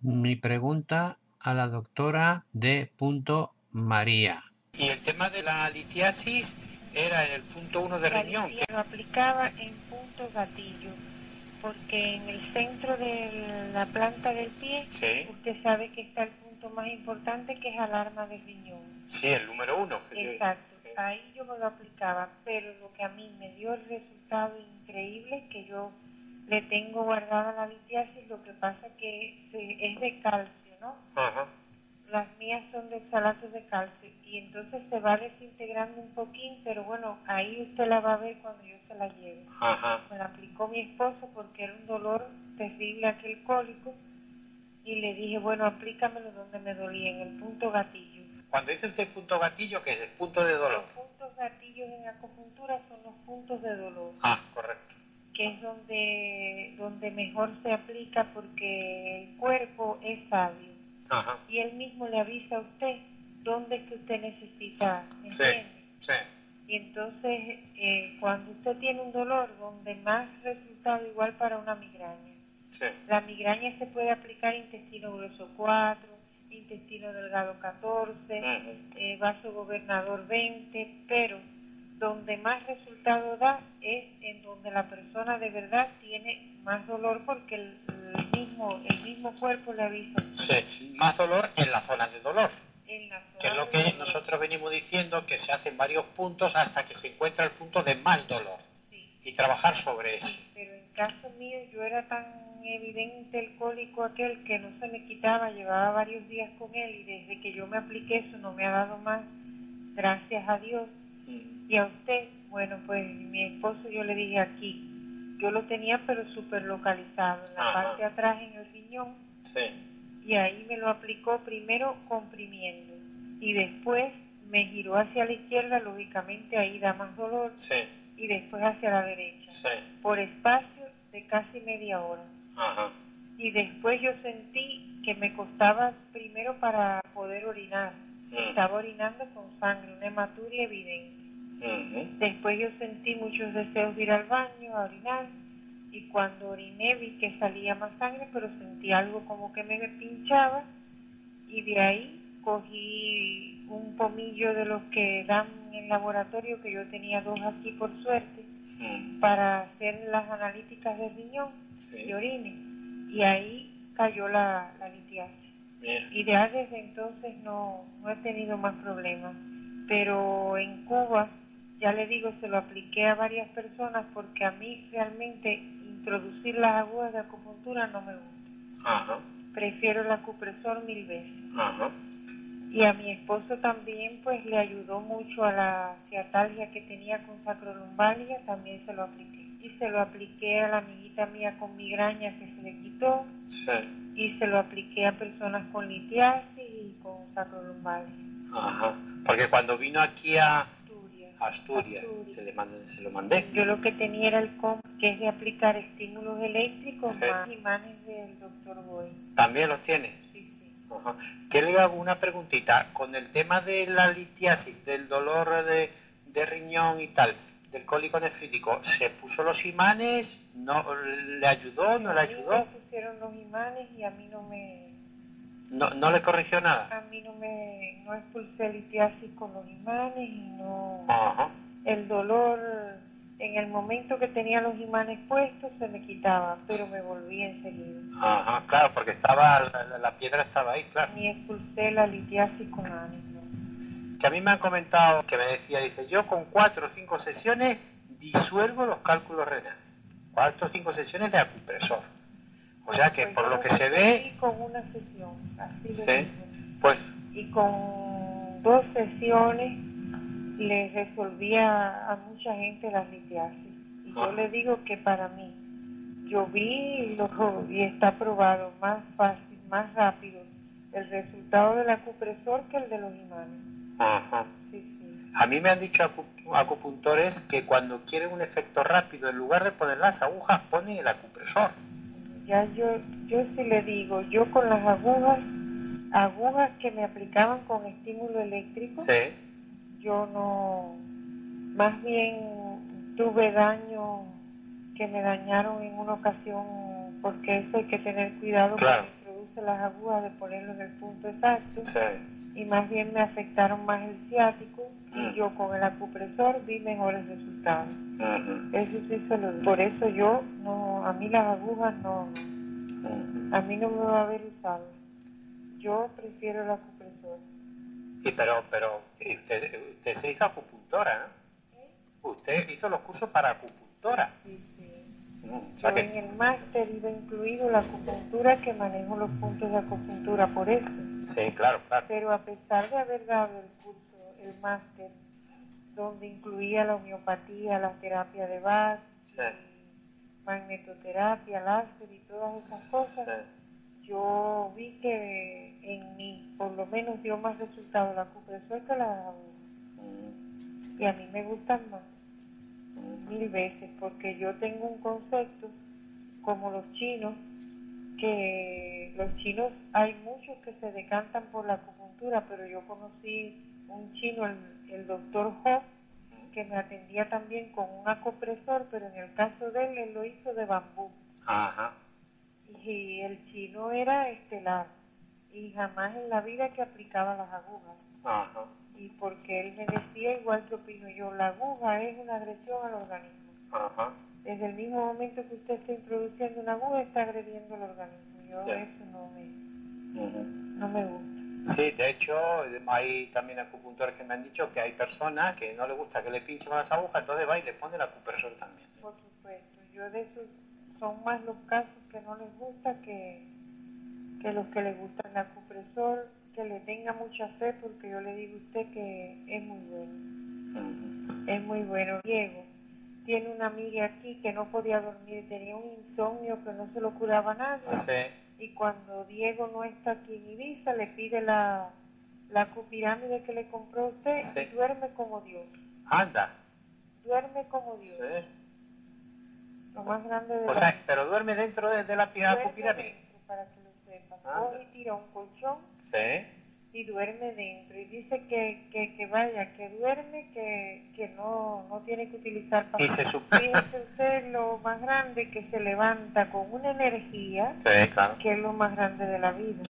Mi pregunta a la doctora D. María. Y el tema de la litiasis era en el punto 1 de riñón. Lo aplicaba en punto gatillo, porque en el centro de la planta del pie, Sí. usted sabe que está el punto más importante, que es alarma de riñón. Sí, el número 1. Exacto, ahí yo me lo aplicaba, pero lo que a mí me dio el resultado increíble, que yo le tengo guardada la litiasis, lo que pasa que es de calcio, ¿no? Ajá. Las mías son de oxalato de calcio y entonces se va desintegrando un poquín, pero bueno, ahí usted la va a ver cuando yo se la lleve. Ajá. Me la aplicó mi esposo porque era un dolor terrible aquel cólico y le dije, bueno, aplícamelo donde me dolía, en el punto gatillo. Cuando dice usted punto gatillo, ¿qué es el punto de dolor? Los puntos gatillos en acupuntura son los puntos de dolor. Ah, correcto. Que es donde mejor se aplica porque el cuerpo es sabio. Ajá. Y él mismo le avisa a usted dónde es que usted necesita, ¿me Sí, entiende? sí. Y entonces, cuando usted tiene un dolor, donde más resultado igual para una migraña. Sí. La migraña se puede aplicar intestino grueso 4, intestino delgado 14, vaso gobernador 20, pero donde más resultado da es en donde la persona de verdad tiene más dolor porque el mismo cuerpo le avisa. Sí, más dolor en la zona de dolor. En la zona Que es lo de que dolor. nosotros venimos diciendo, que se hacen varios puntos hasta que se encuentra el punto de más dolor. Sí. Y trabajar sobre eso. Sí, pero en caso mío yo era tan evidente el cólico aquel que no se me quitaba, llevaba varios días con él y desde que yo me apliqué eso no me ha dado más, gracias a Dios. Y a usted, bueno, pues mi esposo yo le dije aquí, yo lo tenía pero súper localizado, en la parte de atrás en el riñón, Sí. y ahí me lo aplicó primero comprimiendo, y después me giró hacia la izquierda, lógicamente ahí da más dolor, Sí. y después hacia la derecha, Sí. por espacio de casi media hora. Ajá. Y después yo sentí que me costaba primero para poder orinar, estaba orinando con sangre, una hematuria evidente. Después yo sentí muchos deseos de ir al baño a orinar y cuando oriné vi que salía más sangre, pero sentí algo como que me pinchaba y de ahí cogí un pomillo de los que dan en el laboratorio, que yo tenía 2 aquí por suerte, para hacer las analíticas del riñón y orine, y ahí cayó la litiasis. Y ya desde entonces no he tenido más problemas, pero en Cuba, ya le digo, se lo apliqué a varias personas porque a mí realmente introducir las agujas de acupuntura no me gusta. Ajá. Prefiero el acupresor 1000 veces. Ajá. Y a mi esposo también pues le ayudó mucho a la ciatalgia que tenía con sacrolumbalgia, también se lo apliqué. Y se lo apliqué a la amiguita mía con migraña que se le quitó. Sí. Y se lo apliqué a personas con litiasis y con sacrolumbalgia. Ajá. Porque cuando vino aquí a Asturias. se lo mandé. Yo lo que tenía era el combo, que es de aplicar estímulos eléctricos Sí. más imanes del doctor Boy. ¿También los tiene? Sí, sí. Ajá. Que le hago una preguntita. Con el tema de la litiasis, del dolor de riñón y tal, del cólico nefrítico, ¿se puso los imanes? ¿No le ayudó? ¿No le ayudó? A mí me pusieron los imanes y a mí ¿No le corrigió nada? a mí no expulsé litiasis con los imanes y no... Ajá. El dolor, en el momento que tenía los imanes puestos, se me quitaba, pero me volví enseguida. Ajá, claro, porque estaba la piedra estaba ahí, claro. Ni expulsé la litiasis con imanes, ¿no? Que a mí me han comentado, que me decía, dice, yo con 4 o 5 sesiones disuelvo los cálculos renales. 4 o 5 sesiones de acupresor. O sea que por lo que se ve... con una sesión, así Sí, de pues... y con 2 sesiones le resolvía a mucha gente las litiasis. Y yo le digo que para mí, yo vi y está probado más fácil, más rápido el resultado del acupresor que el de los imanes. Ajá. Sí, sí. A mí me han dicho acupuntores que cuando quieren un efecto rápido, en lugar de poner las agujas, ponen el acupresor. Ya yo sí le digo, yo con las agujas que me aplicaban con estímulo eléctrico, Sí. yo no, más bien tuve daño que me dañaron en una ocasión, porque eso hay que tener cuidado, Claro. porque introduce puse las agujas de ponerlo en el punto exacto. Sí. Y más bien me afectaron más el ciático y yo con el acupresor vi mejores resultados. Eso sí se lo digo. Por eso yo, no, a mí las agujas no, a mí no me va a haber usado. Yo prefiero el acupresor. Sí, pero usted se hizo acupuntora, ¿no? Usted hizo los cursos para acupuntora. Sí, sí. O sea en el máster iba incluido la acupuntura, que manejo los puntos de acupuntura por eso. Sí, claro, claro. Pero a pesar de haber dado el curso, el máster, donde incluía la homeopatía, la terapia de Bach, magnetoterapia, láser y todas esas cosas, yo vi que en mí, por lo menos, dio más resultado el acupresor que la aguja. Y a mí me gustan más, 1000 veces, porque yo tengo un concepto, como los chinos, que los chinos hay muchos que se decantan por la acupuntura, pero yo conocí un chino, el doctor Ho, que me atendía también con un acupresor, pero en el caso de él lo hizo de bambú. Ajá. Y el chino era estelar, y jamás en la vida que aplicaba las agujas. Ajá. Y porque él me decía, igual que opino yo, la aguja es una agresión al organismo. Ajá. Desde el mismo momento que usted está introduciendo una aguja, está agrediendo el organismo. Yo eso no me gusta. Sí, de hecho, hay también acupuntores que me han dicho que hay personas que no les gusta que le pinchen las agujas, entonces va y le pone el acupresor también. Por supuesto. Yo de esos son más los casos que no les gusta que los que les gusta el acupresor, que le tenga mucha fe, porque yo le digo a usted que es muy bueno. Es muy bueno. Diego tiene una amiga aquí que no podía dormir, tenía un insomnio que no se lo curaba nadie. Sí. Y cuando Diego no está aquí en Ibiza, le pide la acupirámide que le compró a usted y duerme como Dios. Anda. Duerme como Dios. Sí. Lo más grande de la vida. Pero duerme dentro de la acupirámide. Para que lo sepa. Coge y tira un colchón. Sí. Y duerme dentro. Y dice que vaya, que duerme, que no tiene que utilizar Y se supone. Fíjese usted lo más grande, que se levanta con una energía, sí, claro, que es lo más grande de la vida.